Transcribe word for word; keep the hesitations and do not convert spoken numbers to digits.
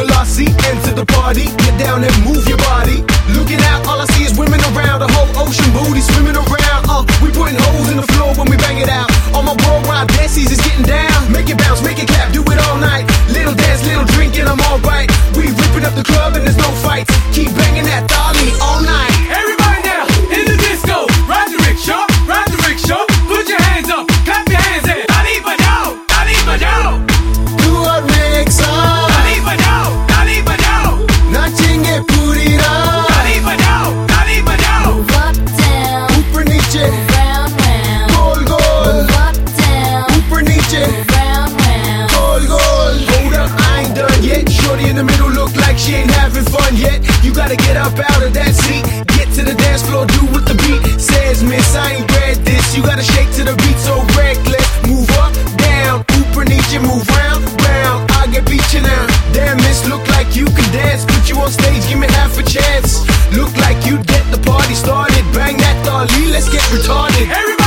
Velocity, enter the party. Get down and move your body. Looking out, all I see is women around. A whole ocean booty swimming around. Uh, we putting holes in the floor when we bang it out. All my worldwide dances is getting down. Make it bounce, make it clap, do it all night. Little dance, little drink, and I'm alright. We ripping up the club and there's no fights. Keep banging that dolly all night. Everybody now in the disco, ride the rickshaw, ride the rickshaw. Put your hands up, clap your hands in. Not even know, not even know. Do what makes up. Not even know, not even know. Nachenge purira. Not even know, not even know. Move up, down, Upar niche, round, round. gol gol. Move up, down, Upar niche, round, round. gol gol. Hold up, I ain't done yet. Shorty in the middle look like she ain't having fun yet. You gotta get up out of that seat. Get to the dance floor, do what the beat says, miss. I ain't read this. You gotta shake to the beat so reckless. Move up, down, Upar niche, move round, round. I get beat you now. Damn, miss, look like you can dance. Put you on stage, give me half a chance. Look like you'd get the party started. Bang that dolly, let's get retarded. Everybody